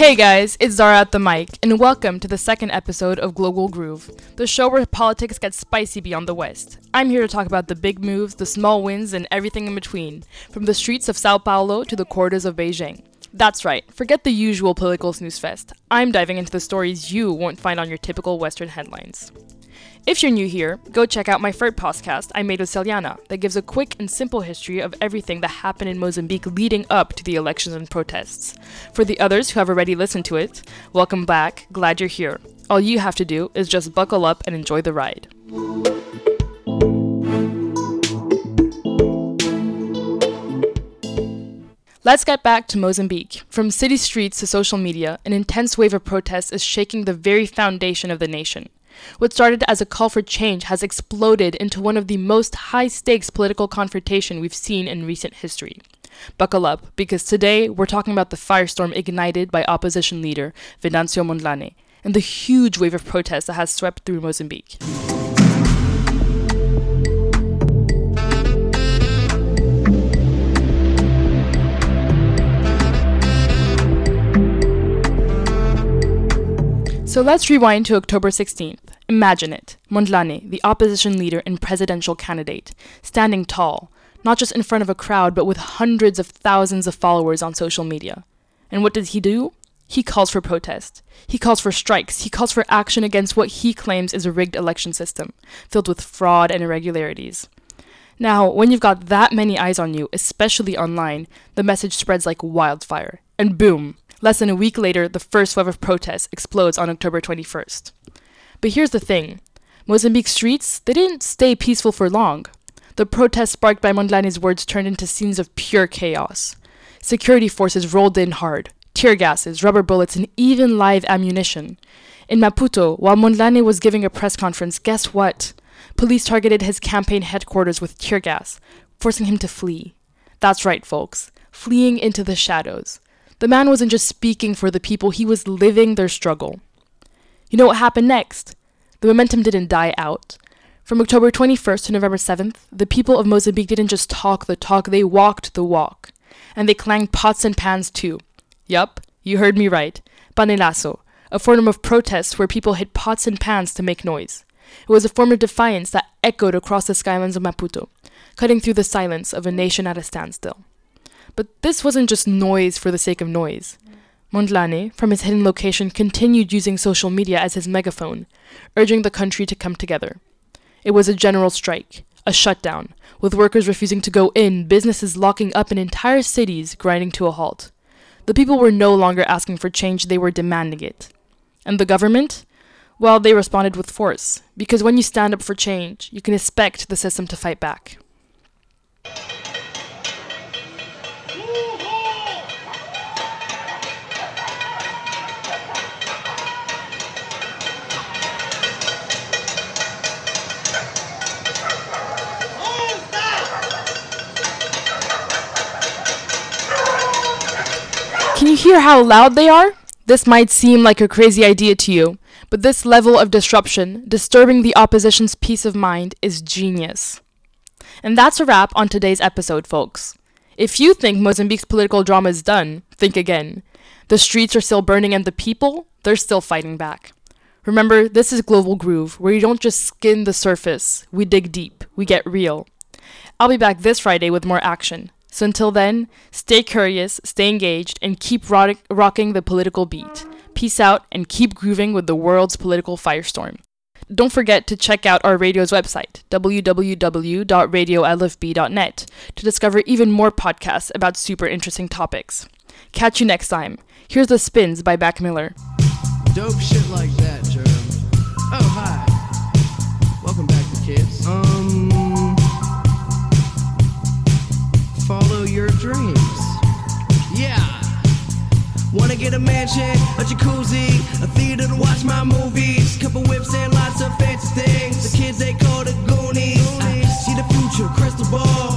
Hey guys, it's Zara at the mic, and welcome to the second episode of Global Groove, the show where politics gets spicy beyond the West. I'm here to talk about the big moves, the small wins, and everything in between, from the streets of Sao Paulo to the corridors of Beijing. That's right, forget the usual political snooze fest. I'm diving into the stories you won't find on your typical Western headlines. If you're new here, go check out my third podcast I made with Celiana that gives a quick and simple history of everything that happened in Mozambique leading up to the elections and protests. For the others who have already listened to it, welcome back, glad you're here. All you have to do is just buckle up and enjoy the ride. Let's get back to Mozambique. From city streets to social media, an intense wave of protests is shaking the very foundation of the nation. What started as a call for change has exploded into one of the most high-stakes political confrontation we've seen in recent history. Buckle up, because today we're talking about the firestorm ignited by opposition leader Venancio Mondlane and the huge wave of protests that has swept through Mozambique. So let's rewind to October 16th. Imagine it, Mondlane, the opposition leader and presidential candidate, standing tall, not just in front of a crowd, but with hundreds of thousands of followers on social media. And what does he do? He calls for protest. He calls for strikes. He calls for action against what he claims is a rigged election system, filled with fraud and irregularities. Now, when you've got that many eyes on you, especially online, the message spreads like wildfire. And boom! Less than a week later, the first wave of protests explodes on October 21st. But here's the thing. Mozambique's streets, they didn't stay peaceful for long. The protests sparked by Mondlane's words turned into scenes of pure chaos. Security forces rolled in hard, tear gases, rubber bullets, and even live ammunition. In Maputo, while Mondlane was giving a press conference, guess what? Police targeted his campaign headquarters with tear gas, forcing him to flee. That's right, folks. Fleeing into the shadows. The man wasn't just speaking for the people, he was living their struggle. You know what happened next? The momentum didn't die out. From October 21st to November 7th, the people of Mozambique didn't just talk the talk, they walked the walk. And they clanged pots and pans too. Yup, you heard me right. Panelazo, a form of protest where people hit pots and pans to make noise. It was a form of defiance that echoed across the skylands of Maputo, cutting through the silence of a nation at a standstill. But this wasn't just noise for the sake of noise. Mondlane, from his hidden location, continued using social media as his megaphone, urging the country to come together. It was a general strike, a shutdown, with workers refusing to go in, businesses locking up, and entire cities grinding to a halt. The people were no longer asking for change, they were demanding it. And the government? Well, they responded with force, because when you stand up for change, you can expect the system to fight back. Can you hear how loud they are? This might seem like a crazy idea to you, but this level of disruption, disturbing the opposition's peace of mind, is genius. And that's a wrap on today's episode, folks. If you think Mozambique's political drama is done, think again. The streets are still burning and the people, they're still fighting back. Remember, this is Global Groove, where you don't just skim the surface, we dig deep, we get real. I'll be back this Friday with more action. So until then, stay curious, stay engaged, and keep rocking the political beat. Peace out, and keep grooving with the world's political firestorm. Don't forget to check out our radio's website, www.radiolfb.net, to discover even more podcasts about super interesting topics. Catch you next time. Here's The Spins by Mac Miller. Dope shit like that, Jerm. Oh, hi. Welcome back, kids. Follow your dreams. Yeah. Wanna get a mansion, a jacuzzi, a theater to watch my movies, couple whips and lots of fancy things. The kids they call the Goonies. I see the future, crystal ball.